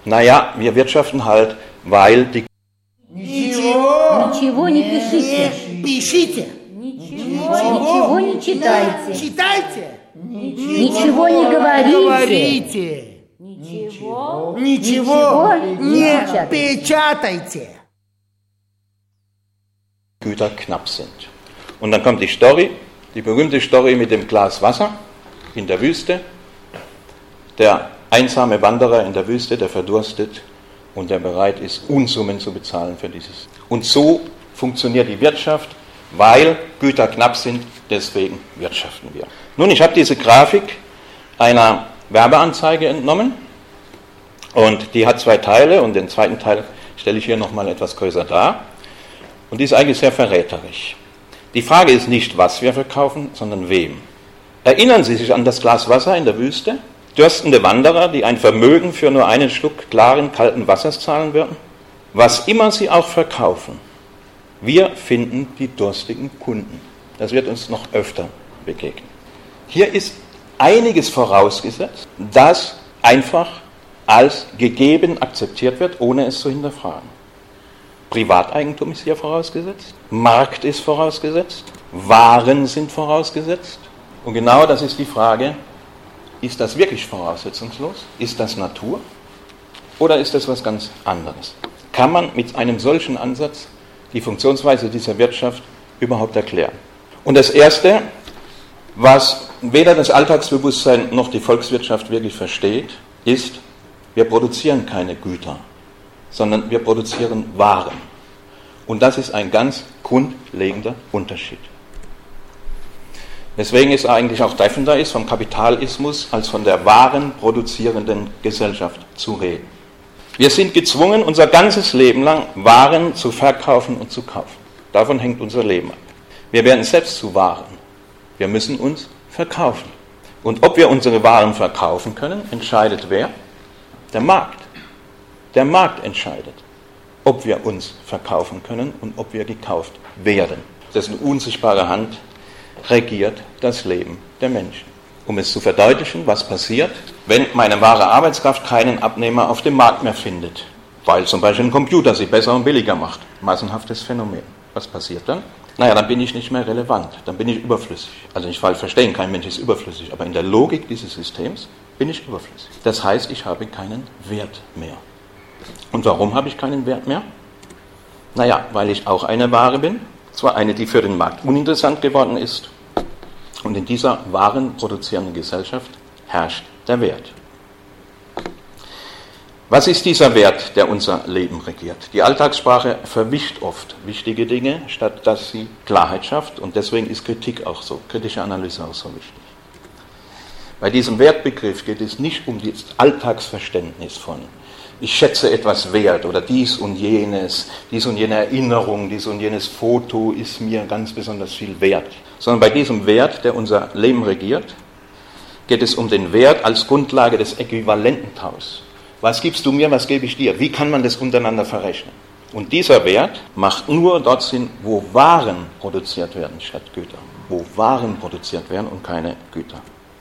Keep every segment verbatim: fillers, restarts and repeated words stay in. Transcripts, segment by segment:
Naja, wir wirtschaften halt, weil die... Ничего, Ничего не пишите. пишите. Ничего, ничего не читайте. Читайте. Ничего не говорите. Говорите. Ничего, Ничего не печатайте. печатайте. Güter knapp sind. Und dann kommt die Story, die berühmte Story mit dem Glas Wasser in der Wüste. Der einsame Wanderer in der Wüste, der verdurstet und der bereit ist, Unsummen zu bezahlen für dieses. Und so funktioniert die Wirtschaft, weil Güter knapp sind, deswegen wirtschaften wir. Nun, ich habe diese Grafik einer Werbeanzeige entnommen und die hat zwei Teile und den zweiten Teil stelle ich hier nochmal etwas größer dar. Und die ist eigentlich sehr verräterisch. Die Frage ist nicht, was wir verkaufen, sondern wem. Erinnern Sie sich an das Glas Wasser in der Wüste? Dürstende Wanderer, die ein Vermögen für nur einen Schluck klaren, kalten Wassers zahlen würden? Was immer sie auch verkaufen, wir finden die durstigen Kunden. Das wird uns noch öfter begegnen. Hier ist einiges vorausgesetzt, das einfach als gegeben akzeptiert wird, ohne es zu hinterfragen. Privateigentum ist hier vorausgesetzt, Markt ist vorausgesetzt, Waren sind vorausgesetzt. Und genau das ist die Frage, ist das wirklich voraussetzungslos? Ist das Natur? Oder ist das was ganz anderes? Kann man mit einem solchen Ansatz die Funktionsweise dieser Wirtschaft überhaupt erklären? Und das Erste, was weder das Alltagsbewusstsein noch die Volkswirtschaft wirklich versteht, ist, wir produzieren keine Güter, sondern wir produzieren Waren. Und das ist ein ganz grundlegender Unterschied. Weswegen es eigentlich auch treffender ist, vom Kapitalismus als von der Waren produzierenden Gesellschaft zu reden. Wir sind gezwungen, unser ganzes Leben lang Waren zu verkaufen und zu kaufen. Davon hängt unser Leben ab. Wir werden selbst zu Waren. Wir müssen uns verkaufen. Und ob wir unsere Waren verkaufen können, entscheidet wer? Der Markt. Der Markt entscheidet, ob wir uns verkaufen können und ob wir gekauft werden. Dessen unsichtbare Hand regiert das Leben der Menschen. Um es zu verdeutlichen, was passiert, wenn meine wahre Arbeitskraft keinen Abnehmer auf dem Markt mehr findet, weil zum Beispiel ein Computer sie besser und billiger macht. Massenhaftes Phänomen. Was passiert dann? Naja, dann bin ich nicht mehr relevant, dann bin ich überflüssig. Also nicht falsch verstehen, kein Mensch ist überflüssig, aber in der Logik dieses Systems bin ich überflüssig. Das heißt, ich habe keinen Wert mehr. Und warum habe ich keinen Wert mehr? Naja, weil ich auch eine Ware bin, zwar eine, die für den Markt uninteressant geworden ist, und in dieser warenproduzierenden Gesellschaft herrscht der Wert. Was ist dieser Wert, der unser Leben regiert? Die Alltagssprache verwischt oft wichtige Dinge, statt dass sie Klarheit schafft, und deswegen ist Kritik auch so, kritische Analyse auch so wichtig. Bei diesem Wertbegriff geht es nicht um das Alltagsverständnis von ich schätze etwas wert oder dies und jenes, dies und jene Erinnerung, dies und jenes Foto ist mir ganz besonders viel wert. Sondern bei diesem Wert, der unser Leben regiert, geht es um den Wert als Grundlage des Äquivalententauschs. Was gibst du mir, was gebe ich dir? Wie kann man das untereinander verrechnen? Und dieser Wert macht nur dort Sinn, wo Waren produziert werden statt Güter. Wo Waren produziert werden und keine Güter.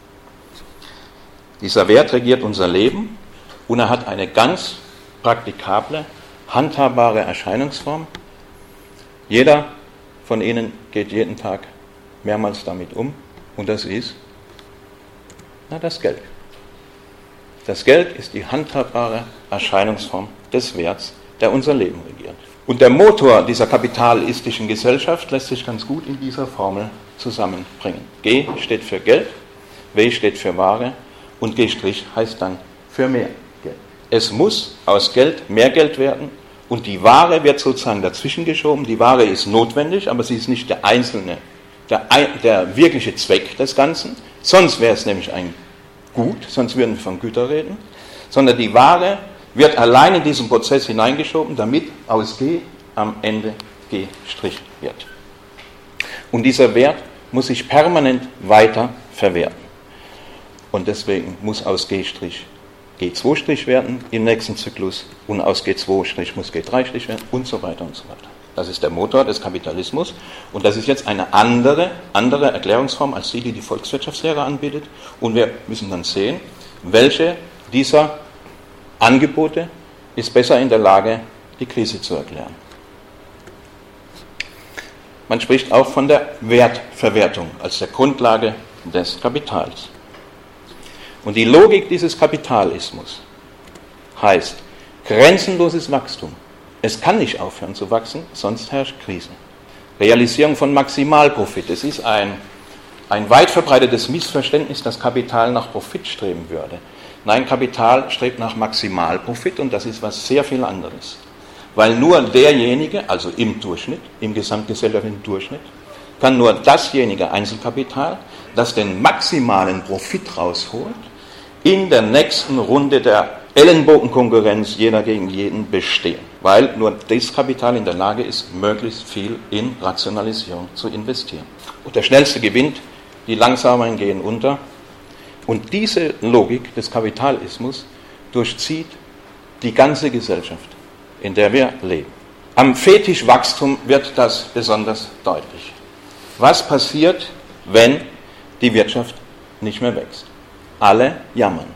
Dieser Wert regiert unser Leben. Und er hat eine ganz praktikable, handhabbare Erscheinungsform. Jeder von Ihnen geht jeden Tag mehrmals damit um. Und das ist na, das Geld. Das Geld ist die handhabbare Erscheinungsform des Werts, der unser Leben regiert. Und der Motor dieser kapitalistischen Gesellschaft lässt sich ganz gut in dieser Formel zusammenbringen. G steht für Geld, W steht für Ware und G' heißt dann für mehr. Es muss aus Geld mehr Geld werden und die Ware wird sozusagen dazwischen geschoben. Die Ware ist notwendig, aber sie ist nicht der einzelne, der, der wirkliche Zweck des Ganzen. Sonst wäre es nämlich ein Gut, sonst würden wir von Gütern reden. Sondern die Ware wird allein in diesen Prozess hineingeschoben, damit aus G am Ende G' wird. Und dieser Wert muss sich permanent weiter verwerten. Und deswegen muss aus G' G zwei' werden im nächsten Zyklus und aus G zwei' muss G drei' werden und so weiter und so weiter. Das ist der Motor des Kapitalismus und das ist jetzt eine andere, andere Erklärungsform als die, die die Volkswirtschaftslehre anbietet und wir müssen dann sehen, welche dieser Angebote ist besser in der Lage, die Krise zu erklären. Man spricht auch von der Wertverwertung als der Grundlage des Kapitals. Und die Logik dieses Kapitalismus heißt grenzenloses Wachstum. Es kann nicht aufhören zu wachsen, sonst herrscht Krise. Realisierung von Maximalprofit. Es ist ein, ein weit verbreitetes Missverständnis, dass Kapital nach Profit streben würde. Nein, Kapital strebt nach Maximalprofit und das ist was sehr viel anderes. Weil nur derjenige, also im Durchschnitt, im gesamtgesellschaftlichen Durchschnitt, kann nur dasjenige Einzelkapital, das den maximalen Profit rausholt, in der nächsten Runde der Ellenbogenkonkurrenz jeder gegen jeden bestehen. Weil nur das Kapital in der Lage ist, möglichst viel in Rationalisierung zu investieren. Und der Schnellste gewinnt, die Langsameren gehen unter. Und diese Logik des Kapitalismus durchzieht die ganze Gesellschaft, in der wir leben. Am Fetischwachstum wird das besonders deutlich. Was passiert, wenn die Wirtschaft nicht mehr wächst? Alle jammern.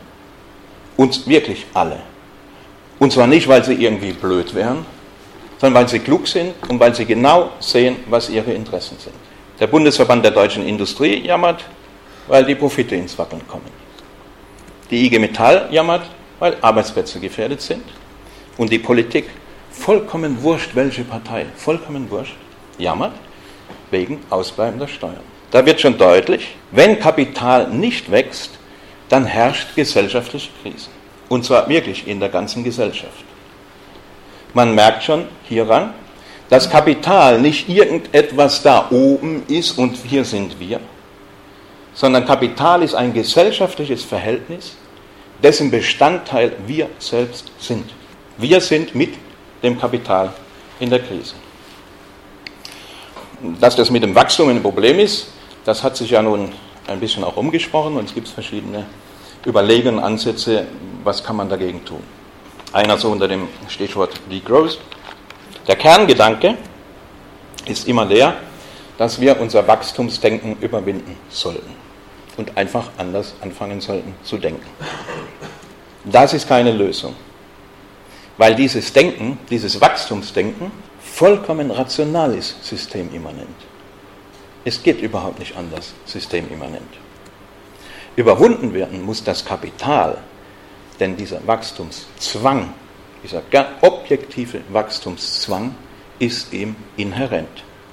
Und wirklich alle. Und zwar nicht, weil sie irgendwie blöd wären, sondern weil sie klug sind und weil sie genau sehen, was ihre Interessen sind. Der Bundesverband der deutschen Industrie jammert, weil die Profite ins Wackeln kommen. Die I G Metall jammert, weil Arbeitsplätze gefährdet sind. Und die Politik, vollkommen wurscht, welche Partei, vollkommen wurscht, jammert wegen ausbleibender Steuern. Da wird schon deutlich, wenn Kapital nicht wächst, dann herrscht gesellschaftliche Krise. Und zwar wirklich in der ganzen Gesellschaft. Man merkt schon hieran, dass Kapital nicht irgendetwas da oben ist und hier sind wir, sondern Kapital ist ein gesellschaftliches Verhältnis, dessen Bestandteil wir selbst sind. Wir sind mit dem Kapital in der Krise. Dass das mit dem Wachstum ein Problem ist, das hat sich ja nun ein bisschen auch umgesprochen und es gibt verschiedene Überlegungen, Ansätze, was kann man dagegen tun. Einer so unter dem Stichwort Degrowth. Der Kerngedanke ist immer der, dass wir unser Wachstumsdenken überwinden sollten und einfach anders anfangen sollten zu denken. Das ist keine Lösung, weil dieses Denken, dieses Wachstumsdenken vollkommen rational ist, systemimmanent. Es geht überhaupt nicht anders, systemimmanent. Überwunden werden muss das Kapital, denn dieser Wachstumszwang, dieser objektive Wachstumszwang ist ihm inhärent.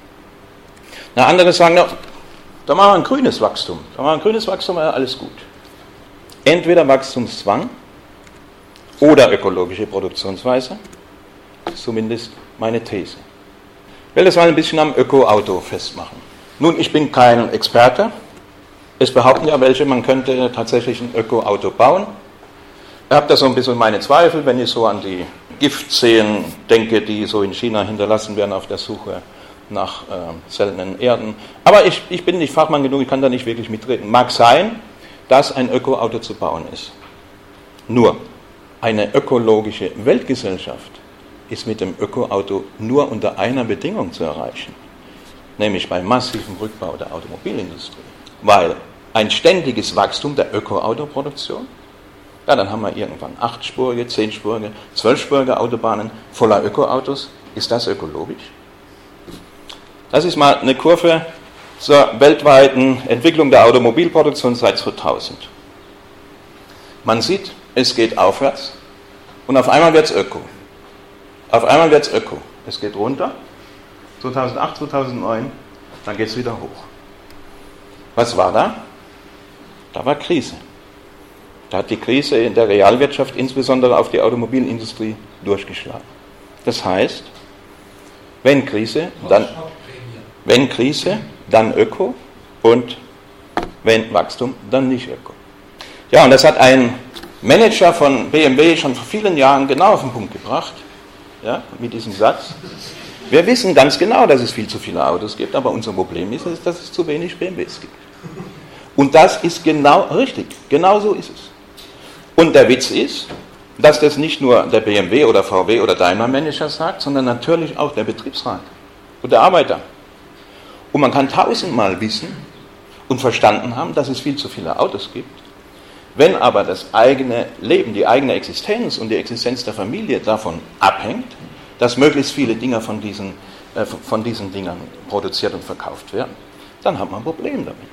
Na, andere sagen, na, da machen wir ein grünes Wachstum, da machen wir ein grünes Wachstum, ja, alles gut. Entweder Wachstumszwang oder ökologische Produktionsweise, das ist zumindest meine These. Ich will das mal ein bisschen am Öko-Auto festmachen. Nun, ich bin kein Experte. Es behaupten ja welche, man könnte tatsächlich ein Öko-Auto bauen. Ich habe da so ein bisschen meine Zweifel, wenn ich so an die Giftzehen denke, die so in China hinterlassen werden auf der Suche nach äh, seltenen Erden. Aber ich, ich bin nicht Fachmann genug, ich kann da nicht wirklich mitreden. Mag sein, dass ein Öko-Auto zu bauen ist. Nur, eine ökologische Weltgesellschaft ist mit dem Öko-Auto nur unter einer Bedingung zu erreichen, nämlich beim massiven Rückbau der Automobilindustrie. Weil ein ständiges Wachstum der Öko-Autoproduktion, ja, dann haben wir irgendwann achtspurige, zehnspurige, zwölfspurige Autobahnen voller Öko-Autos. Ist das ökologisch? Das ist mal eine Kurve zur weltweiten Entwicklung der Automobilproduktion seit zweitausend. Man sieht, es geht aufwärts und auf einmal wird es Öko. Auf einmal wird es Öko. Es geht runter, zweitausendacht, zweitausendneun, dann geht es wieder hoch. Was war da? Da war Krise. Da hat die Krise in der Realwirtschaft insbesondere auf die Automobilindustrie durchgeschlagen. Das heißt, wenn Krise, dann, wenn Krise, dann Öko und wenn Wachstum, dann nicht Öko. Ja, und das hat ein Manager von B M W schon vor vielen Jahren genau auf den Punkt gebracht, ja, mit diesem Satz. Wir wissen ganz genau, dass es viel zu viele Autos gibt, aber unser Problem ist, dass es zu wenig B M Ws gibt. Und das ist genau richtig, genau so ist es. Und der Witz ist, dass das nicht nur der B M W oder V W oder Daimler-Manager sagt, sondern natürlich auch der Betriebsrat und der Arbeiter. Und man kann tausendmal wissen und verstanden haben, dass es viel zu viele Autos gibt. Wenn aber das eigene Leben, die eigene Existenz und die Existenz der Familie davon abhängt, dass möglichst viele Dinge von diesen, äh, von diesen Dingern produziert und verkauft werden, dann hat man ein Problem damit.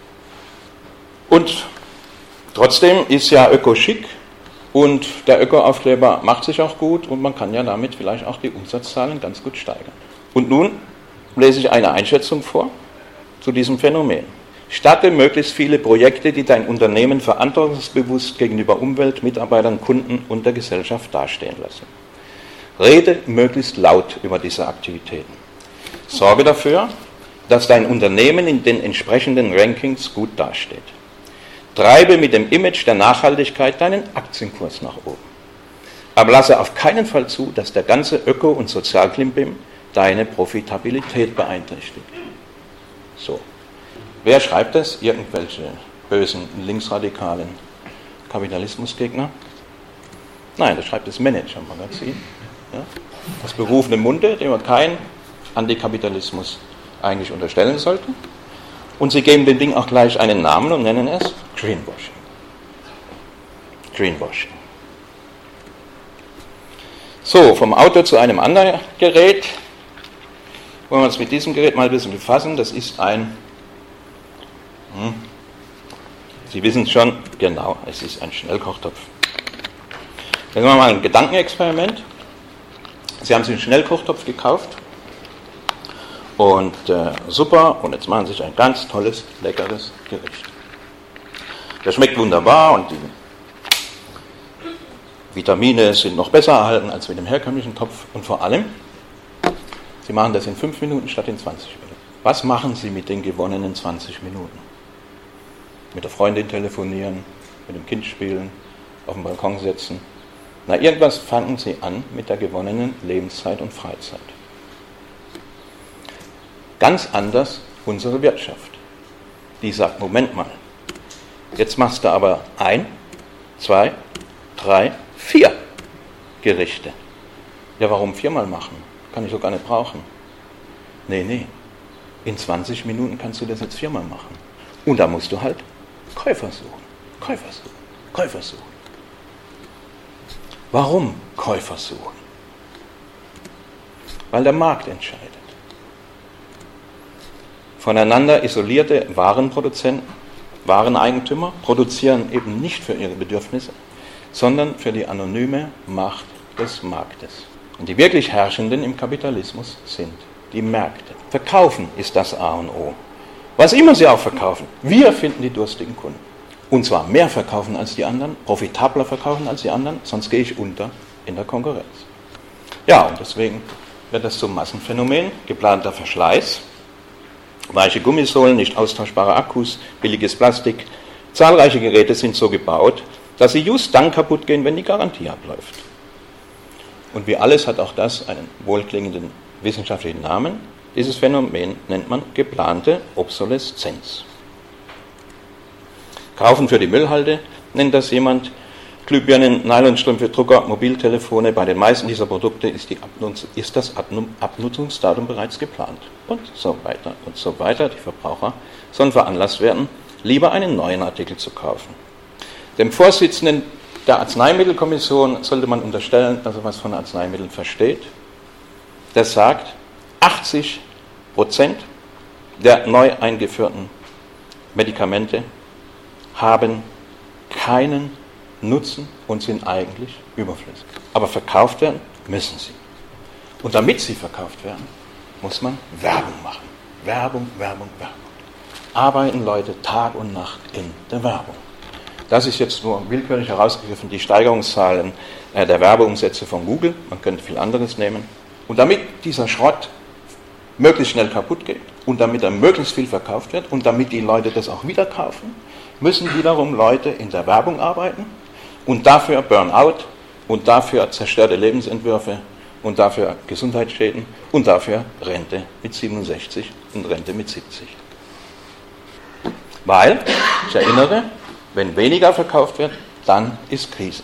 Und trotzdem ist ja Öko schick und der Öko-Aufkleber macht sich auch gut und man kann ja damit vielleicht auch die Umsatzzahlen ganz gut steigern. Und nun lese ich eine Einschätzung vor zu diesem Phänomen. Starte möglichst viele Projekte, die dein Unternehmen verantwortungsbewusst gegenüber Umwelt, Mitarbeitern, Kunden und der Gesellschaft dastehen lassen. Rede möglichst laut über diese Aktivitäten. Sorge dafür, dass dein Unternehmen in den entsprechenden Rankings gut dasteht. Treibe mit dem Image der Nachhaltigkeit deinen Aktienkurs nach oben. Aber lasse auf keinen Fall zu, dass der ganze Öko- und Sozialklimbim deine Profitabilität beeinträchtigt. So. Wer schreibt das? Irgendwelche bösen, linksradikalen Kapitalismusgegner? Nein, das schreibt das Manager-Magazin. Ja? Das berufene Munde, dem man keinen Antikapitalismus eigentlich unterstellen sollte. Und sie geben dem Ding auch gleich einen Namen und nennen es Greenwashing. Greenwashing. So, vom Auto zu einem anderen Gerät. Wollen wir uns mit diesem Gerät mal ein bisschen befassen. Das ist ein, hm, Sie wissen es schon, genau, es ist ein Schnellkochtopf. Jetzt machen wir mal ein Gedankenexperiment. Sie haben sich einen Schnellkochtopf gekauft. Und äh, super, und jetzt machen Sie sich ein ganz tolles, leckeres Gericht. Das schmeckt wunderbar und die Vitamine sind noch besser erhalten als mit dem herkömmlichen Topf. Und vor allem, Sie machen das in fünf Minuten statt in zwanzig Minuten. Was machen Sie mit den gewonnenen zwanzig Minuten? Mit der Freundin telefonieren, mit dem Kind spielen, auf dem Balkon sitzen. Na, irgendwas fangen Sie an mit der gewonnenen Lebenszeit und Freizeit. Ganz anders unsere Wirtschaft. Die sagt, Moment mal, jetzt machst du aber ein, zwei, drei, vier Gerichte. Ja, warum viermal machen? Kann ich doch gar nicht brauchen. Nee, nee, in zwanzig Minuten kannst du das jetzt viermal machen. Und da musst du halt Käufer suchen, Käufer suchen, Käufer suchen. Warum Käufer suchen? Weil der Markt entscheidet. Voneinander isolierte Warenproduzenten, Wareneigentümer produzieren eben nicht für ihre Bedürfnisse, sondern für die anonyme Macht des Marktes. Und die wirklich Herrschenden im Kapitalismus sind die Märkte. Verkaufen ist das A und O. Was immer sie auch verkaufen, wir finden die durstigen Kunden. Und zwar mehr verkaufen als die anderen, profitabler verkaufen als die anderen, sonst gehe ich unter in der Konkurrenz. Ja, und deswegen wird das zum Massenphänomen, geplanter Verschleiß, weiche Gummisohlen, nicht austauschbare Akkus, billiges Plastik. Zahlreiche Geräte sind so gebaut, dass sie just dann kaputt gehen, wenn die Garantie abläuft. Und wie alles hat auch das einen wohlklingenden wissenschaftlichen Namen. Dieses Phänomen nennt man geplante Obsoleszenz. Kaufen für die Müllhalde nennt das jemand. Glühbirnen, Nylonstrümpfe, Drucker, Mobiltelefone. Bei den meisten dieser Produkte ist, die Abnutz- ist das Abnutzungsdatum bereits geplant. Und so weiter und so weiter. Die Verbraucher sollen veranlasst werden, lieber einen neuen Artikel zu kaufen. Dem Vorsitzenden der Arzneimittelkommission sollte man unterstellen, dass er was von Arzneimitteln versteht. Der sagt, achtzig Prozent der neu eingeführten Medikamente haben keinen Nutzen und sind eigentlich überflüssig. Aber verkauft werden müssen sie. Und damit sie verkauft werden, muss man Werbung machen. Werbung, Werbung, Werbung. Arbeiten Leute Tag und Nacht in der Werbung. Das ist jetzt nur willkürlich herausgegriffen, die Steigerungszahlen äh, der Werbeumsätze von Google. Man könnte viel anderes nehmen. Und damit dieser Schrott möglichst schnell kaputt geht und damit er möglichst viel verkauft wird und damit die Leute das auch wieder kaufen, müssen wiederum Leute in der Werbung arbeiten und dafür Burnout und dafür zerstörte Lebensentwürfe und dafür Gesundheitsschäden und dafür Rente mit siebenundsechzig und Rente mit siebzig. Weil, ich erinnere, wenn weniger verkauft wird, dann ist Krise.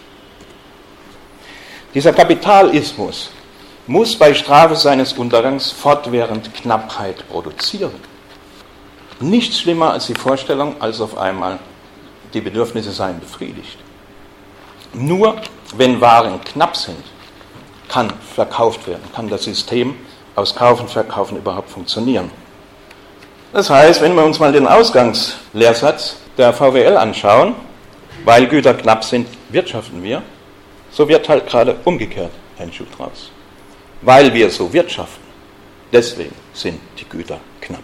Dieser Kapitalismus muss bei Strafe seines Untergangs fortwährend Knappheit produzieren. Nichts schlimmer als die Vorstellung, als auf einmal die Bedürfnisse seien befriedigt. Nur wenn Waren knapp sind, kann verkauft werden, kann das System aus Kauf und Verkaufen überhaupt funktionieren. Das heißt, wenn wir uns mal den Ausgangslehrsatz der V W L anschauen, weil Güter knapp sind, wirtschaften wir, so wird halt gerade umgekehrt ein Schuh draus. Weil wir so wirtschaften, deswegen sind die Güter knapp.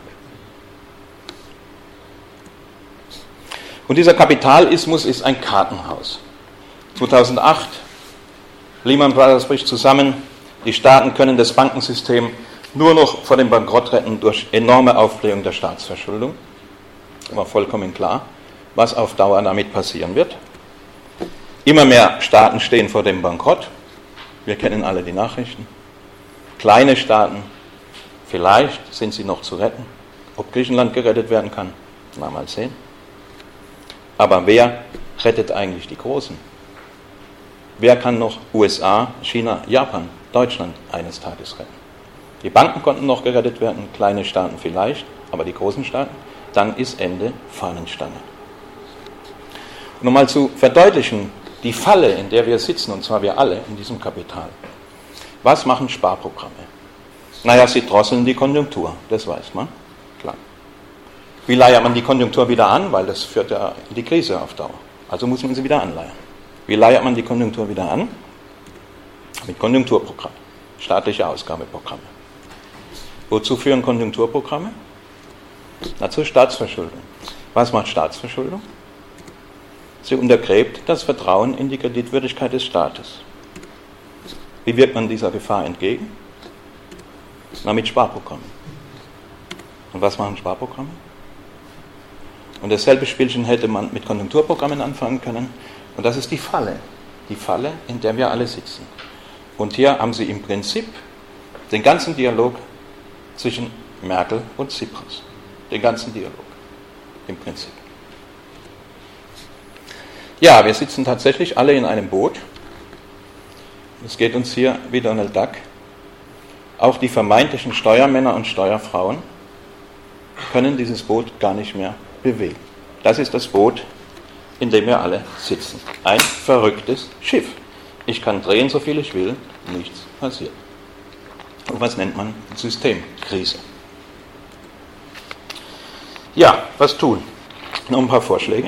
Und dieser Kapitalismus ist ein Kartenhaus. zweitausendacht, Lehman Brothers bricht zusammen, die Staaten können das Bankensystem nur noch vor dem Bankrott retten durch enorme Aufblähung der Staatsverschuldung. War vollkommen klar, was auf Dauer damit passieren wird. Immer mehr Staaten stehen vor dem Bankrott. Wir kennen alle die Nachrichten. Kleine Staaten, vielleicht sind sie noch zu retten. Ob Griechenland gerettet werden kann, na mal sehen. Aber wer rettet eigentlich die Großen? Wer kann noch U S A, China, Japan, Deutschland eines Tages retten? Die Banken konnten noch gerettet werden, kleine Staaten vielleicht, aber die großen Staaten, dann ist Ende Fahnenstange. Um mal zu verdeutlichen, die Falle, in der wir sitzen, und zwar wir alle in diesem Kapital. Was machen Sparprogramme? Naja, sie drosseln die Konjunktur, das weiß man, klar. Wie leiert man die Konjunktur wieder an? Weil das führt ja in die Krise auf Dauer. Also muss man sie wieder anleiern. Wie leiert man die Konjunktur wieder an? Mit Konjunkturprogrammen, staatliche Ausgabeprogramme. Wozu führen Konjunkturprogramme? Na, zur Staatsverschuldung. Was macht Staatsverschuldung? Sie untergräbt das Vertrauen in die Kreditwürdigkeit des Staates. Wie wirkt man dieser Gefahr entgegen? Na, mit Sparprogrammen. Und was machen Sparprogramme? Und dasselbe Spielchen hätte man mit Konjunkturprogrammen anfangen können. Und das ist die Falle. Die Falle, in der wir alle sitzen. Und hier haben Sie im Prinzip den ganzen Dialog zwischen Merkel und Tsipras. Den ganzen Dialog. Im Prinzip. Ja, wir sitzen tatsächlich alle in einem Boot. Es geht uns hier wie Donald Duck. Auch die vermeintlichen Steuermänner und Steuerfrauen können dieses Boot gar nicht mehr bewegen. Das ist das Boot, in dem wir alle sitzen. Ein verrücktes Schiff. Ich kann drehen, so viel ich will, nichts passiert. Und was nennt man Systemkrise? Ja, was tun? Noch ein paar Vorschläge.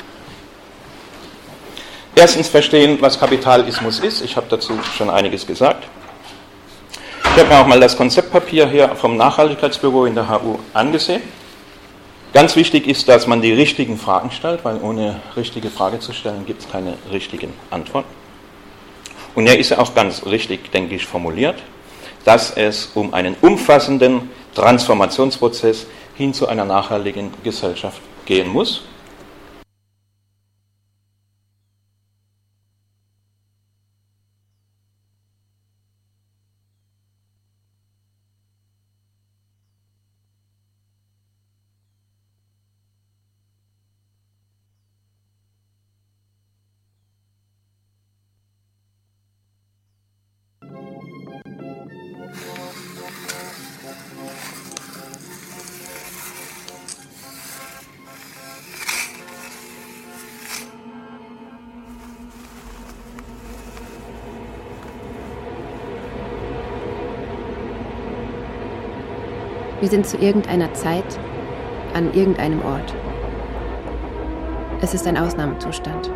Erstens verstehen, was Kapitalismus ist. Ich habe dazu schon einiges gesagt. Ich habe mir auch mal das Konzeptpapier hier vom Nachhaltigkeitsbüro in der H U angesehen. Ganz wichtig ist, dass man die richtigen Fragen stellt, weil ohne richtige Frage zu stellen gibt es keine richtigen Antworten. Und er ist ja auch ganz richtig, denke ich, formuliert, dass es um einen umfassenden Transformationsprozess hin zu einer nachhaltigen Gesellschaft gehen muss. Wir sind zu irgendeiner Zeit an irgendeinem Ort. Es ist ein Ausnahmezustand.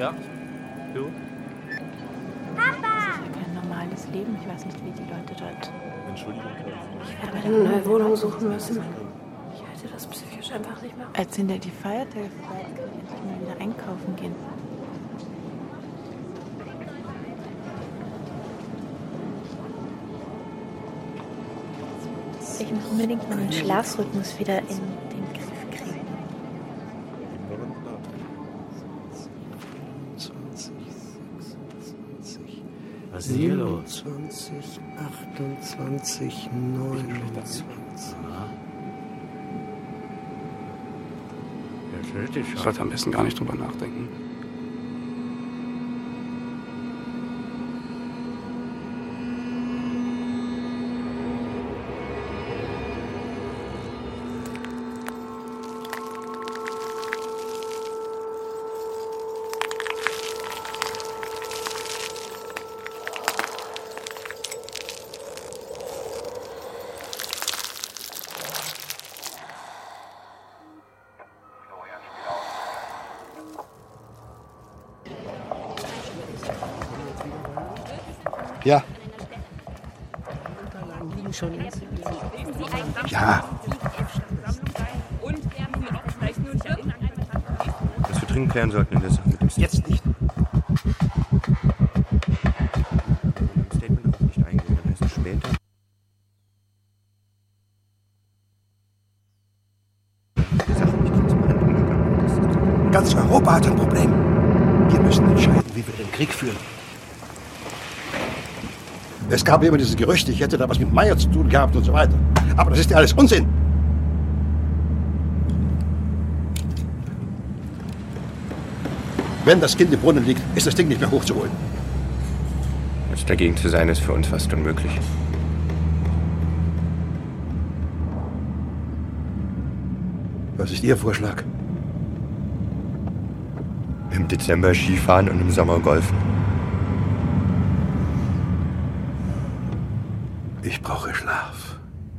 Ja? Du? Kein normales Leben. Ich weiß nicht, wie die Leute dort. Entschuldigung. Ich werde mir eine neue Wohnung suchen müssen. Ich halte das psychisch einfach nicht mehr. Als hinter die Feiertage vorbei ist, kann ich endlich mal wieder einkaufen gehen. Ich muss unbedingt meinen Schlafrhythmus wieder in den Griff kriegen. Was ist hier los? zwanzig, achtundzwanzig, neunundzwanzig. Ich sollte am besten gar nicht drüber nachdenken. Ja. Ja. Was wir dringend klären sollten in der Sache mit dem Jetzt nicht. Im Statement darauf nicht eingehen, dann heißt es später. Die Sache nicht transparent umgegangen. Ganz Europa hat ein Problem. Wir müssen entscheiden, wie wir den Krieg führen. Es gab immer diese Gerüchte, ich hätte da was mit Meyer zu tun gehabt und so weiter. Aber das ist ja alles Unsinn. Wenn das Kind im Brunnen liegt, ist das Ding nicht mehr hochzuholen. Jetzt dagegen zu sein, ist für uns fast unmöglich. Was ist Ihr Vorschlag? Im Dezember Skifahren und im Sommer Golfen. Ich brauche Schlaf.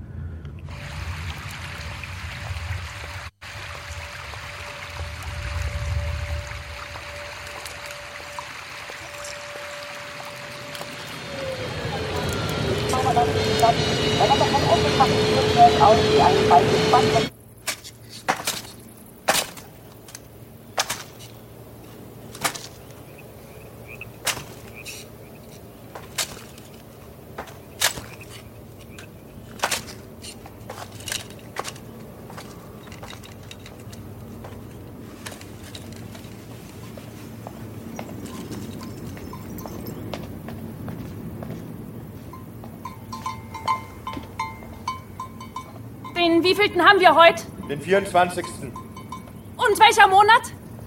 Den wievielten haben wir heute? Den vierundzwanzigsten Und welcher Monat?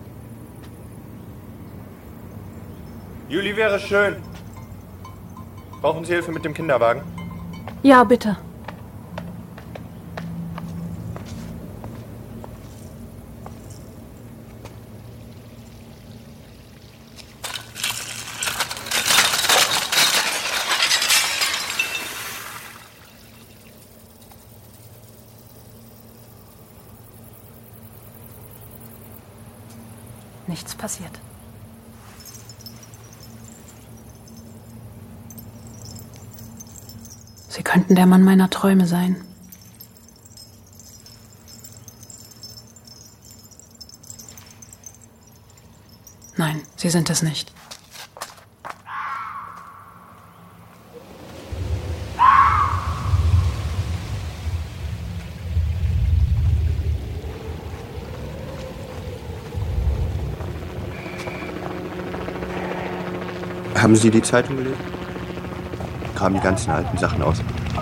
Juli wäre schön. Brauchen Sie Hilfe mit dem Kinderwagen? Ja, bitte. Nichts passiert. Sie könnten der Mann meiner Träume sein. Nein, Sie sind es nicht. Haben Sie die Zeitung gelesen? Kamen die ganzen alten Sachen aus.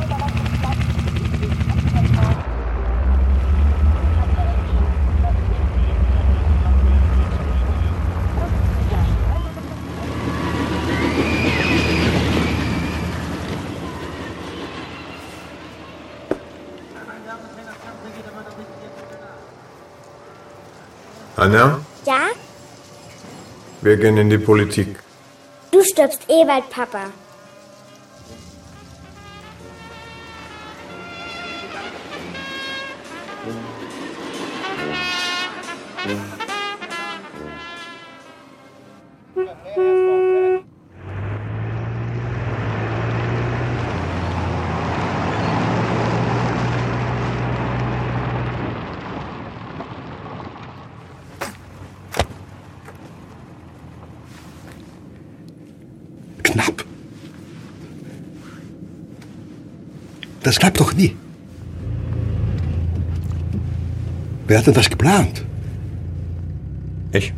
Anja? Ja? Wir gehen in die Politik. Du stirbst eh bald, Papa. knapp. Das klappt doch nie. Wer hat denn das geplant? Ich.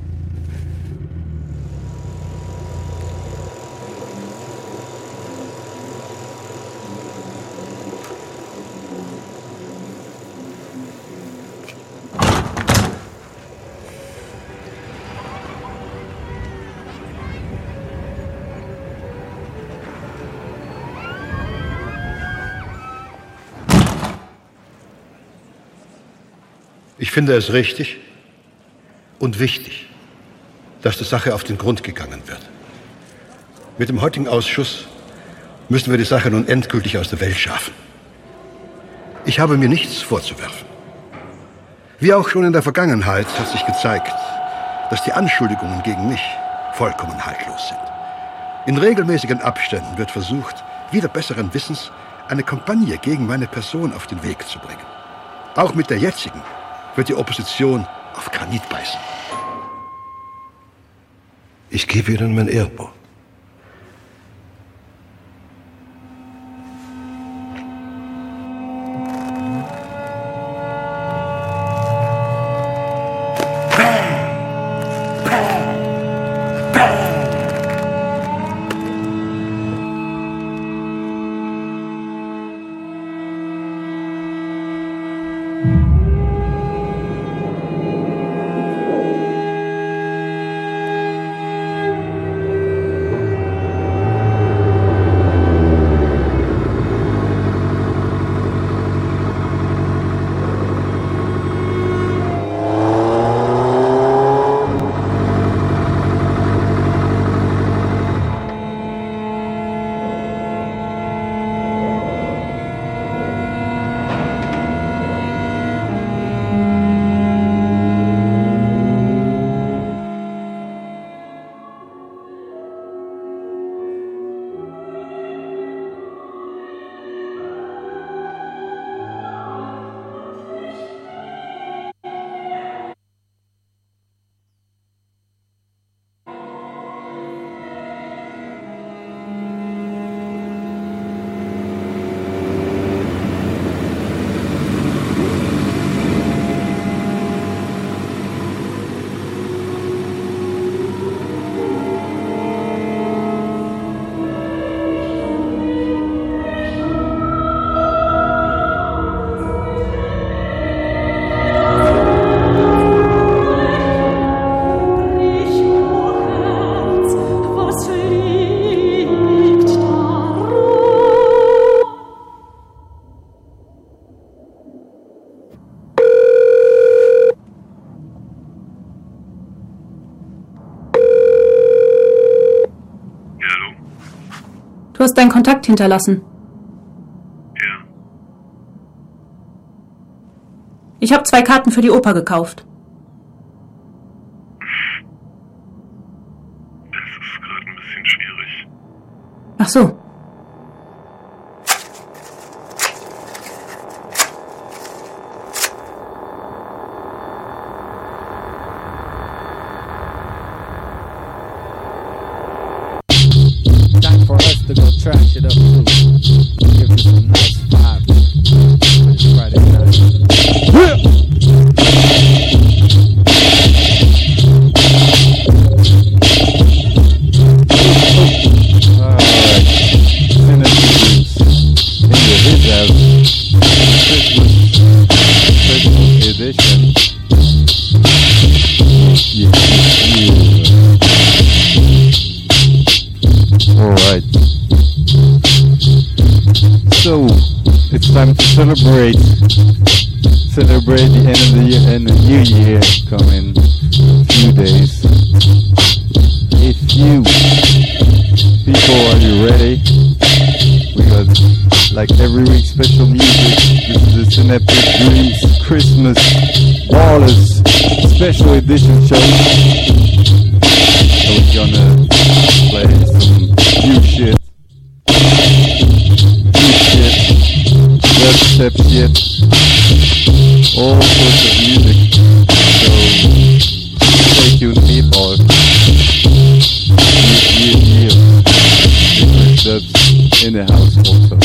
Ich finde es richtig und wichtig, dass der Sache auf den Grund gegangen wird. Mit dem heutigen Ausschuss müssen wir die Sache nun endgültig aus der Welt schaffen. Ich habe mir nichts vorzuwerfen. Wie auch schon in der Vergangenheit hat sich gezeigt, dass die Anschuldigungen gegen mich vollkommen haltlos sind. In regelmäßigen Abständen wird versucht, wider besseren Wissens eine Kampagne gegen meine Person auf den Weg zu bringen. Auch mit der jetzigen wird die Opposition auf Granit beißen. Ich gebe Ihnen mein Ehrwort. Du hast deinen Kontakt hinterlassen. Ja. Ich habe zwei Karten für die Oper gekauft. Das ist gerade ein bisschen schwierig. Ach so. Time for us to go trash it up too. Give it some nice vibe. It's Friday night. Alright. Synergies in the hit as Christmas Christmas edition. Yeah, yeah. Alright. So, it's time to celebrate. Celebrate the end of the year and the new year coming few days. If you people are you ready? We got like every week special music. This is the Synaptic Dreams Christmas Ballers special edition show. So we're gonna play some new shit, new shit, dubstep shit, all sorts of music. So stay tuned, people. Yeah, yeah, yeah. in the house also.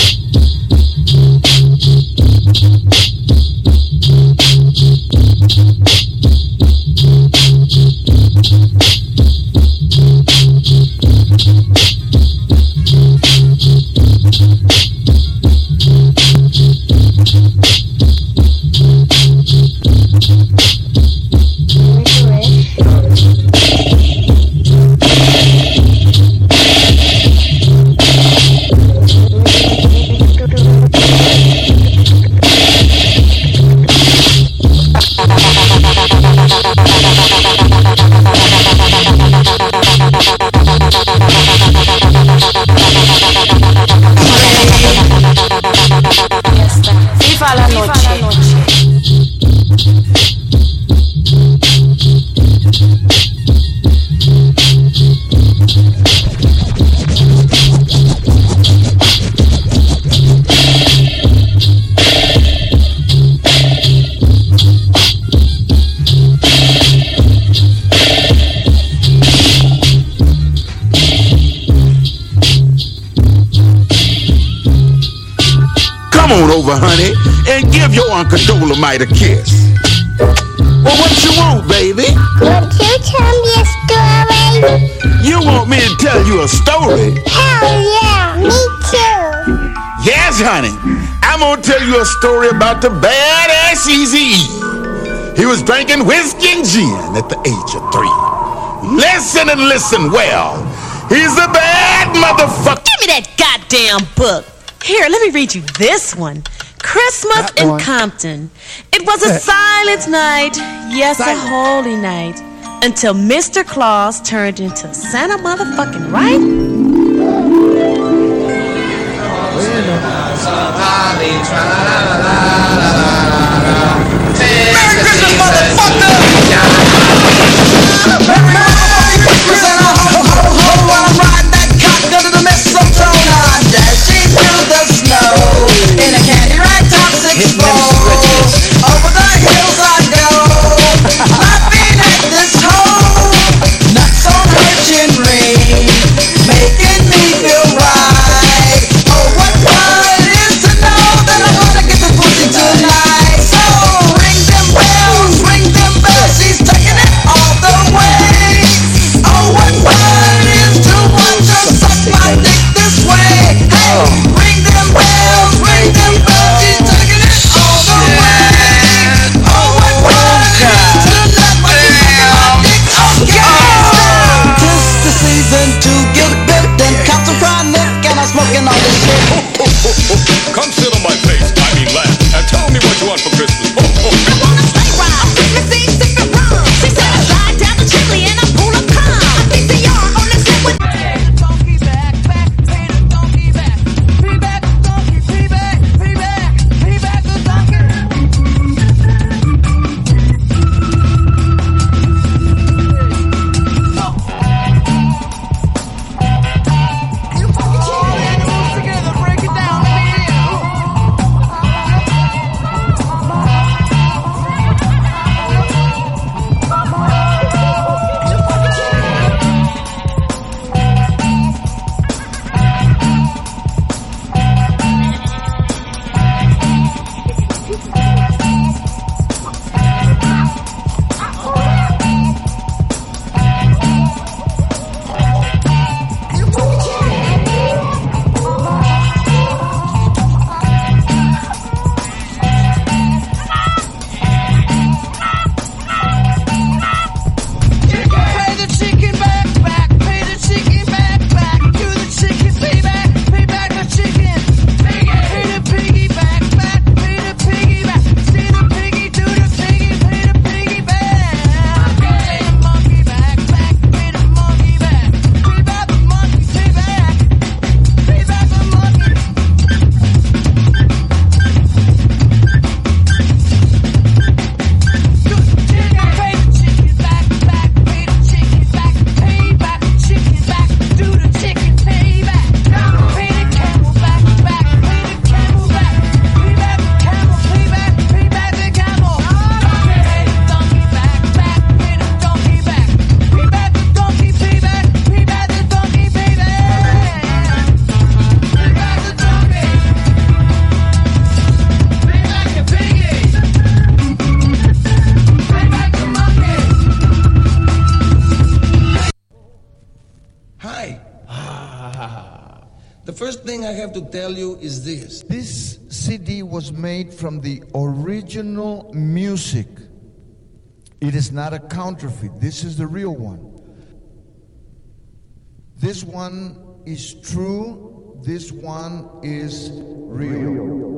Honey, and give your Uncle Dolomite a kiss. Well, what you want, baby? Won't you tell me a story? You want me to tell you a story? Hell yeah, me too. Yes, honey. I'm gonna tell you a story about the badass Eazy-E. He was drinking whiskey and gin at the age of three. Listen and listen well. He's a bad motherfucker. Give me that goddamn book. Here, let me read you this one. Christmas in Compton. It was a silent night, yes, silent. A holy night, until Mister Claus turned into Santa motherfucking right. Merry Christmas, motherfucker! Merry Christmas and a ho ho ho while I'm riding that cock under the mistletoe. I'm dashing through the snow in a candy rag toxic bowl. Over the hills I go, laughing at this hole. Nuts on urchin ring, making me feel right. Oh, what fun it is to know that I'm gonna get the pussy tonight. So ring them bells, ring them bells, she's taking it all the way. Oh, what fun it is to watch her suck my dick this way. Hey, ring them bells, ring them bells, she's taking it all the way. Oh, what fun it is to let my dick suck my dick. Okay, tis the season to get bit and cops are chronic and I'm smoking all this shit. Come sit on my face, I mean laugh, and tell me what you want for Christmas. I want a sleigh ride, Christmas Eve sipping rum. She said I ride down the chimney and I pull a cum. I think the yard on the set with donkey back, back, pay the donkey back. Pay back the donkey, pay back, pay back, pay back the donkey. You fucking all animals together, break it down, let me hear. thing I have to tell you is this. This C D was made from the original music. It is not a counterfeit. This is the real one. This one is true. This one is real.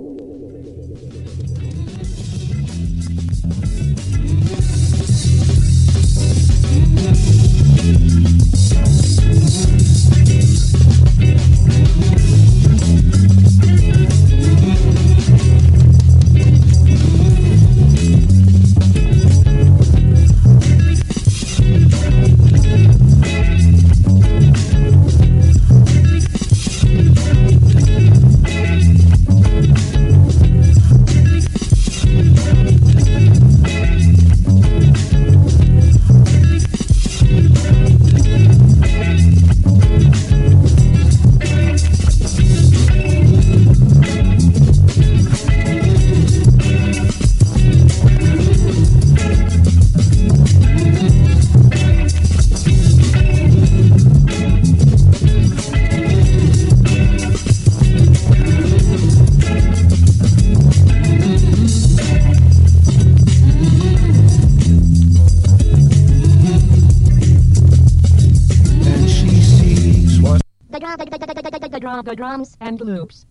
The drums and loops.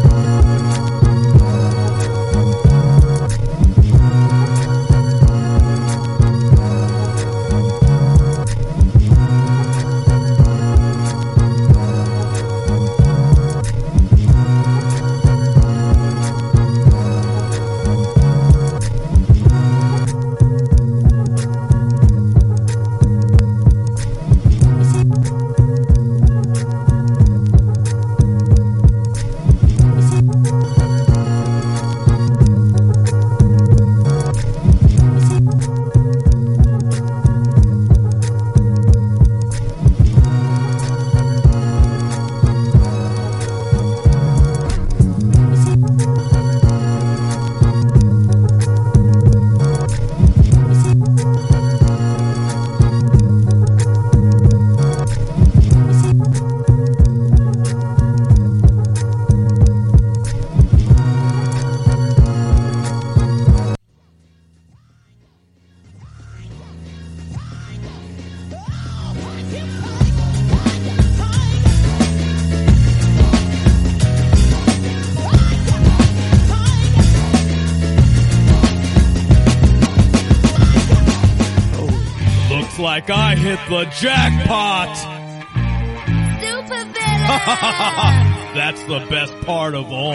Like I hit the jackpot. Super villain. That's the best part of all.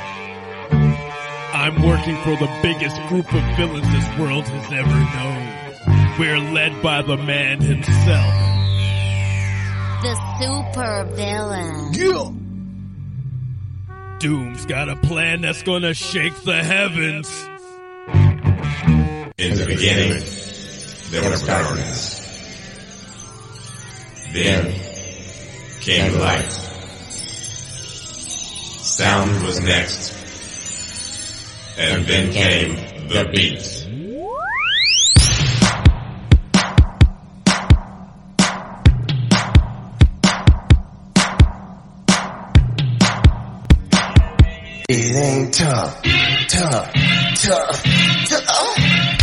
I'm working for the biggest group of villains this world has ever known. We're led by the man himself. The super villain. Yeah. Doom's got a plan that's gonna shake the heavens. In the beginning, there was darkness. Then came light. Sound was next. And then came the beat. It ain't tough, tough, tough, tough.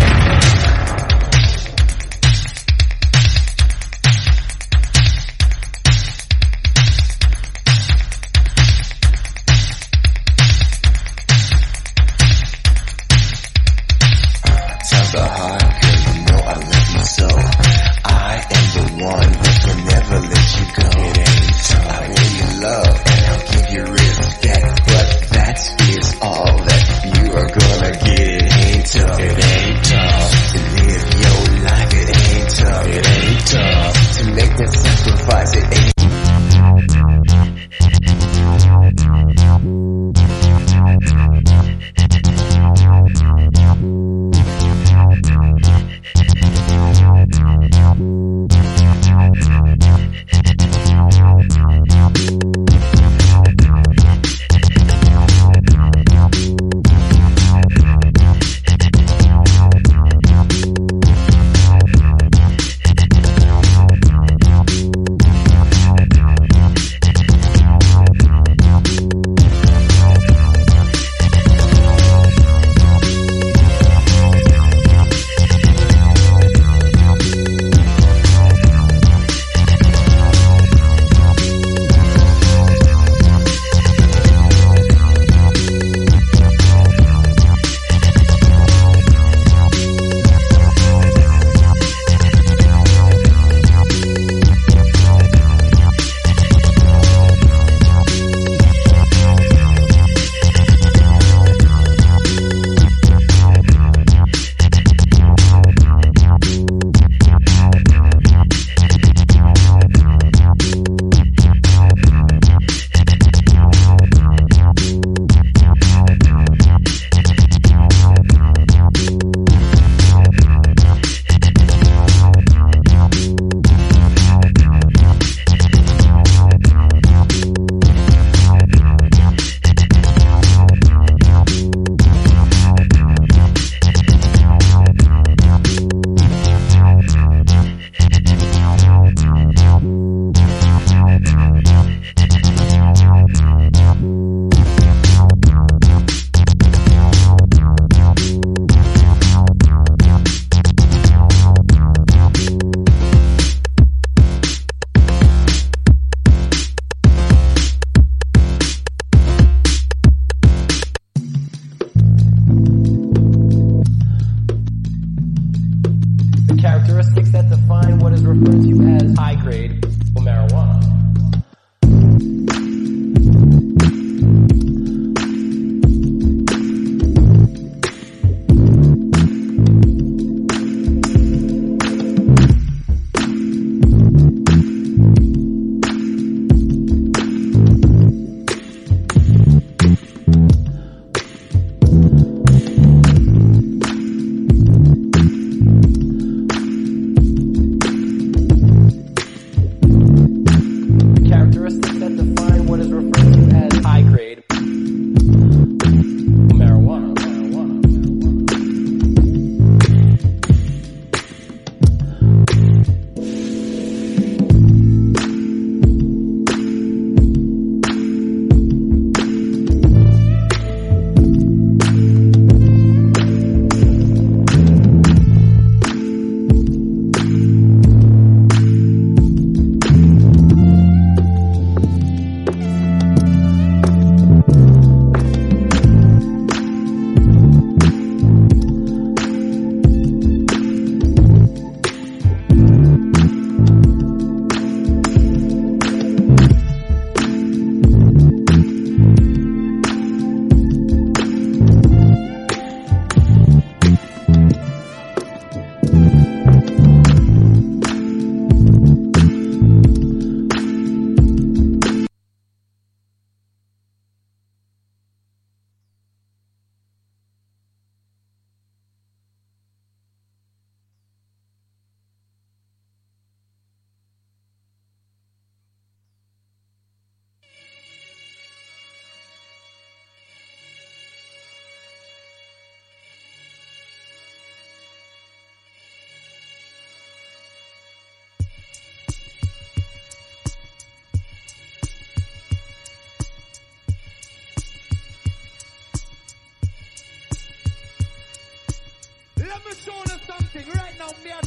So hard, girl, you know I love you so. I am the one who can never let you go. It ain't tough. I will you love and I'll give you respect, but that is all that you are gonna get. It ain't tough. It ain't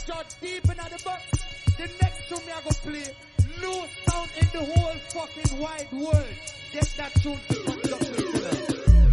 shot deep in the butt. The next tune me I go play. No sound in the whole fucking wide world. Get that tune to come up with it.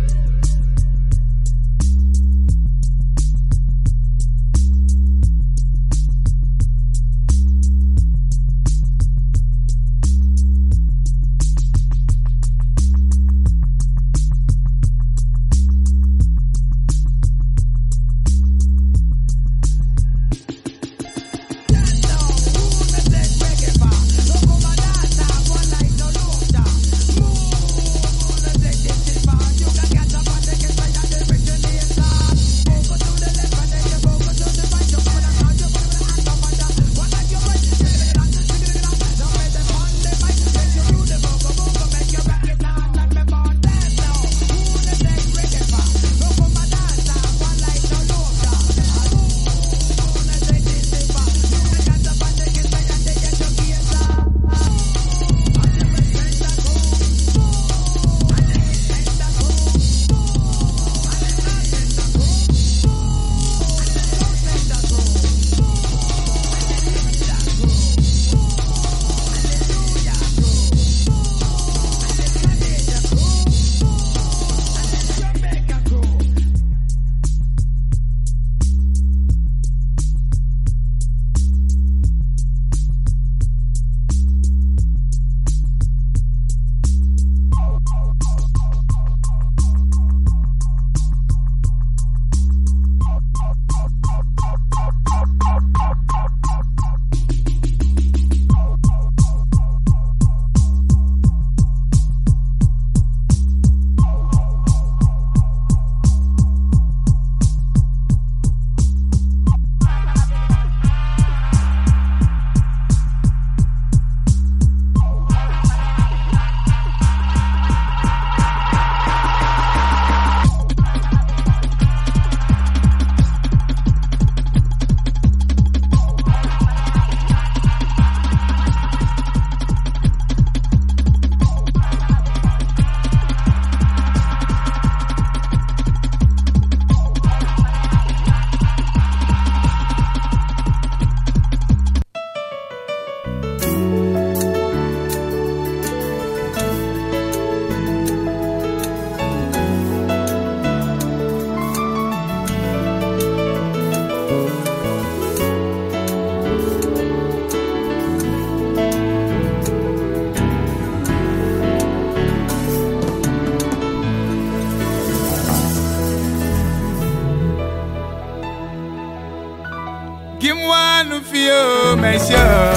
fio, monsieur.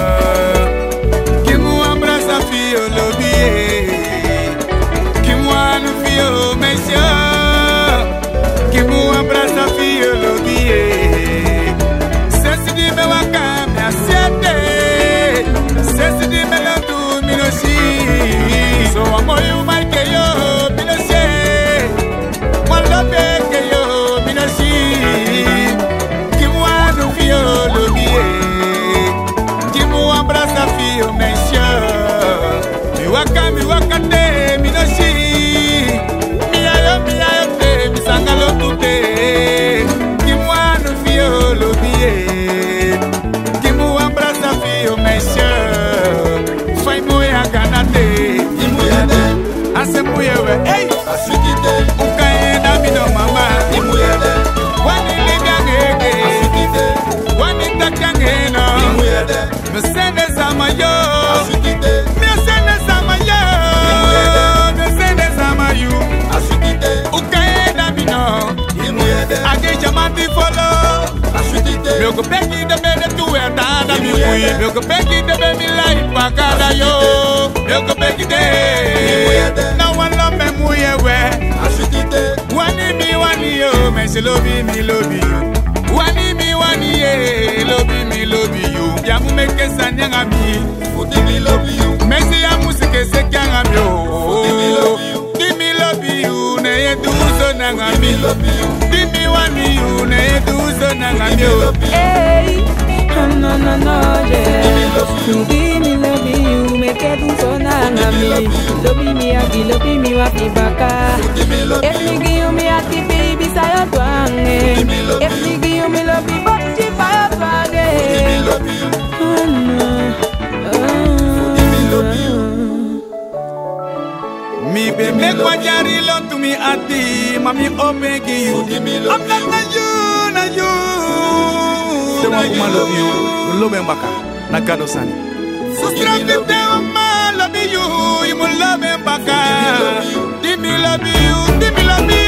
Dis-moi un bras à fio, l'oublier. Dis-moi un fio, monsieur. Dis-moi un bras à fio, l'oublier. C'est ce qui me va cambier à cette. C'est ce qui me l'a tout minosi. So I'm all you might get yo, minosi. Moi love it yo, minosi. Dis-moi un fio, l'oublier. Dis-moi un bras à fio, monsieur. Mi waka, mi waka te, minosi. Mi ayo, mi ayo te, mi sangalo tute. Dis-moi un fio, l'oublier. Dis-moi un bras à fio, monsieur. Fai moya ganate. Imuyade. Ase muyewe, hey. Asikite. Ukaye na mino mama. Imuyade. Wani libyangege. Asikite. Wani takangena. Imuyade. Mesene sama yo. Asikite. Mesene sama yo. Imuyade. Mesene sama you. Asikite. Ukaye na mino. Imuyade. Age jamati follow. Asikite. Miogo peki de bede tuwe tada mi kuyi. Miogo peki de be mi life pakada yo. Miogo peki de. Na one love me muye we. Asikite. Wani mi wani yo. Mense lobi mi lobi you. Wani mi wani ye. Lobi mi lobi you. Ya mu meke sanyanga mi. Futi mi lobi you. Mense ya musike se kyanga mi yo. Futi mi lobi you. Di mi lobi you. Ne ye duzo nanga mi lobi you. Di mi wani you. Ne ye duzo nanga mi yo. Hey, no no no yeah. Di mi lobi you. Meke duzo nanga mi. Lobi mi ati, lobi mi wapi baka. If me give you me ati baby sayo twange. If me give you me lobi boti sayo twange. love you. Me be make what you love to me at the mommy open you. I'm not na you, na you. Say one woman love you, love him back. Na gado sani. So strong if they woman love you, you will love him back. Give me love you, give me love you.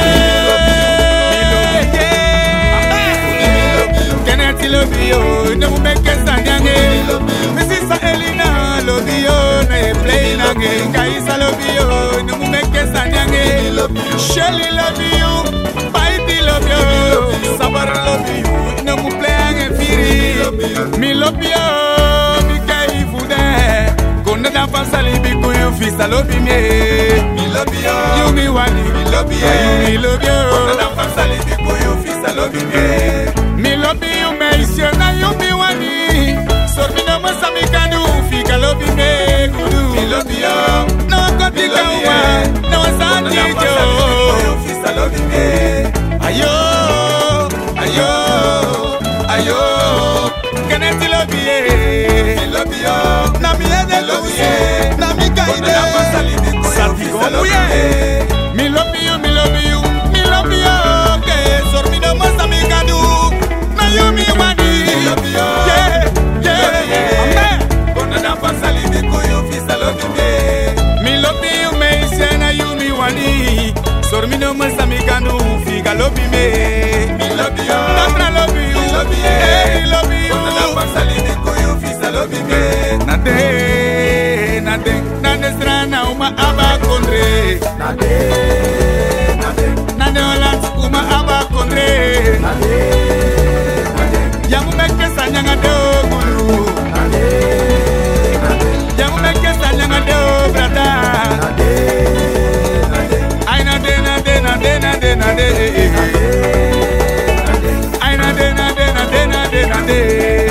Can I love you? No make it sanyange. Missus Elina love you, na play nange. Kaisa love you, no make it sanyange. Shelly love you, Fighty love you, Sabar love you, no play nange firi. Me love you, me kai fude. Kona da pasali bi kuyu fisa love me. Me love you, you me wani. Me love you, me love you. Kona da pasali bi kuyu fisa love me. Me love you, me isi na you me wani. So me no masa mi kanu fika love me kudu. Me love you, no koti kauma, no santi jo. Fisa love me. Ayo, ayo, ayo. Can't love you, me love you. Na mi ede love you, na mi kaide. Sati gomuye. Me love you, me love you, me love you. Que so me no masa mi kanu. You me wani, yeah, yeah, amen. Kona da pasali bi kuyu fisa love me. Me love you, me say na you me wani. So me no masa mi kanu fika love me. Me love you, na love you, me love you, me love you. Kona da pasali bi kuyu fisa love me. Nade, nade, nade strana uma aba kondre. Nade, nade, nade olat uma aba kondre. Nade. Yamu meke sanyanga do guru. Yamu meke sanyanga do brada. Ay na de na de na de na de na de. Ay na de na de na de na de na de.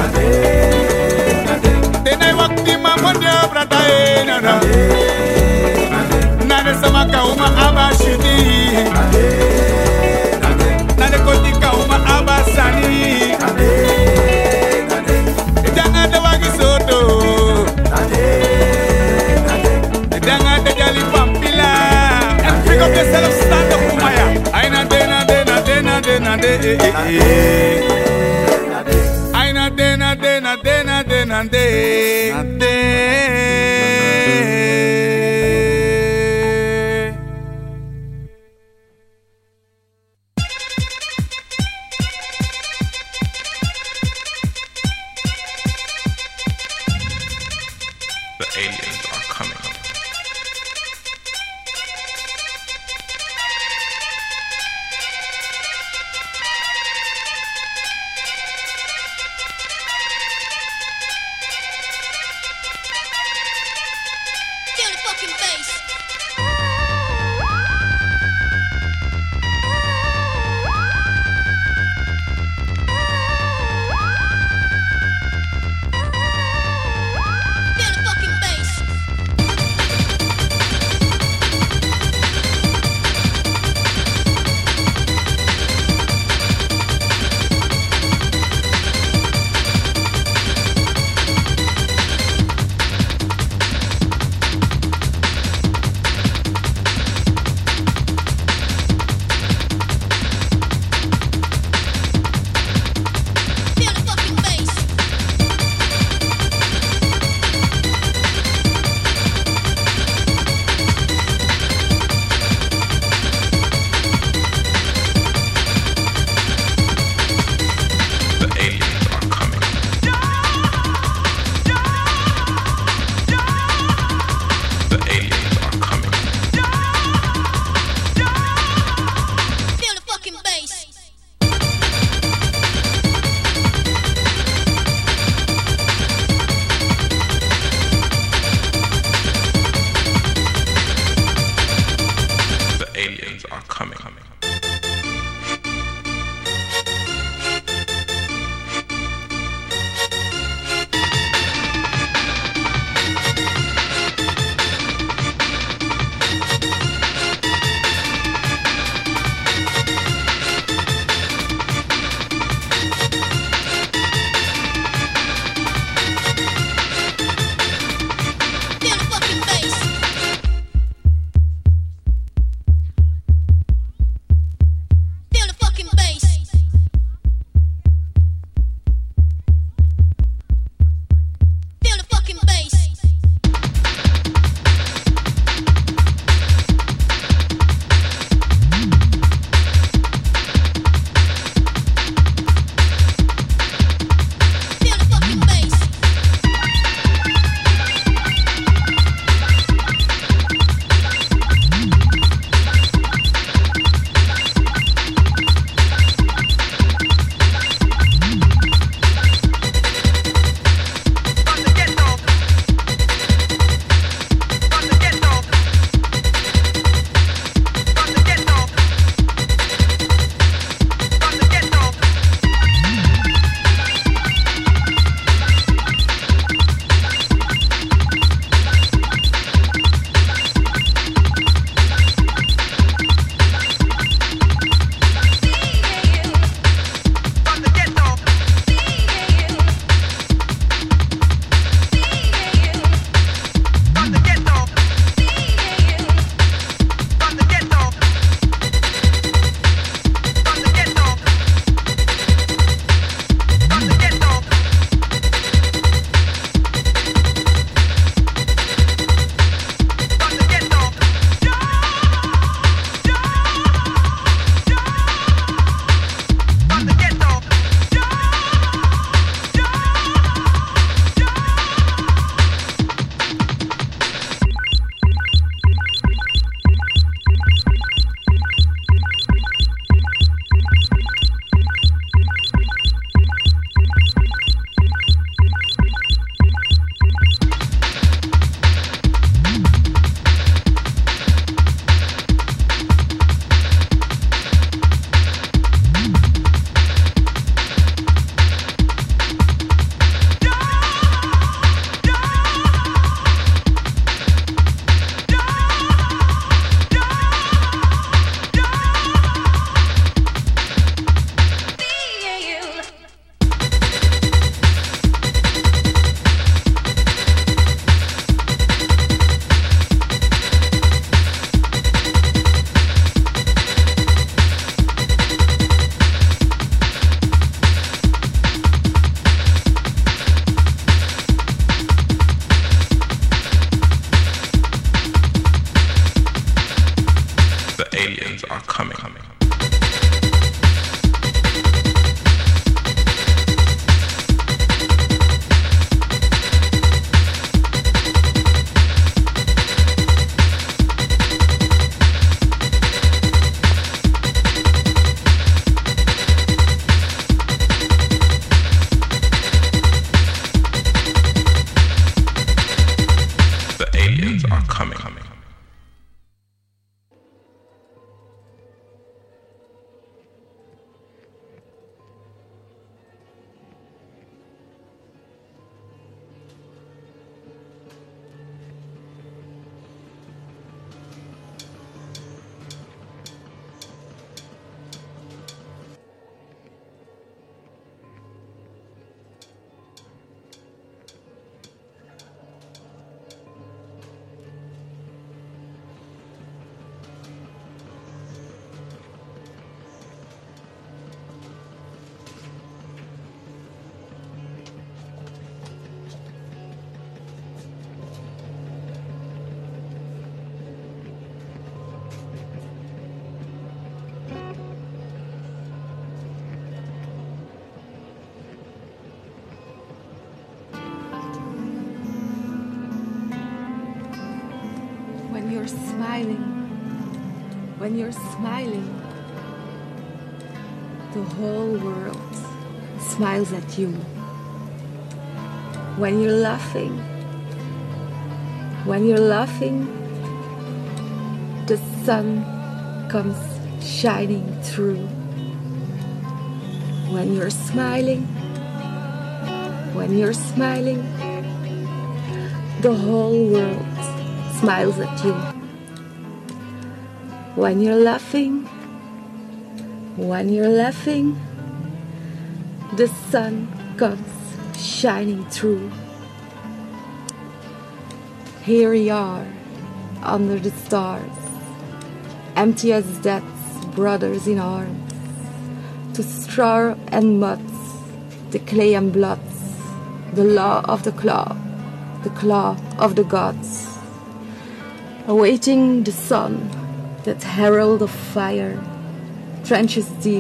De na wakti mamonde brada e na na. Na de samaka uma abashidi. Na de kotika uma abasani. Yourself, stand up, Umaya. I na de na de na de na de na de. I na de na de na de na de na de. The aliens are coming. aliens are coming. The aliens are coming. When you're smiling, when you're smiling, the whole world smiles at you. When you're laughing, when you're laughing, the sun comes shining through. When you're smiling, when you're smiling, the whole world smiles at you. When you're laughing, when you're laughing, the sun comes shining through. Here we are, under the stars, empty as death's brothers in arms, to straw and muds, the clay and bloods, the law of the claw, the claw of the gods, awaiting the sun, that herald of fire, trenches deep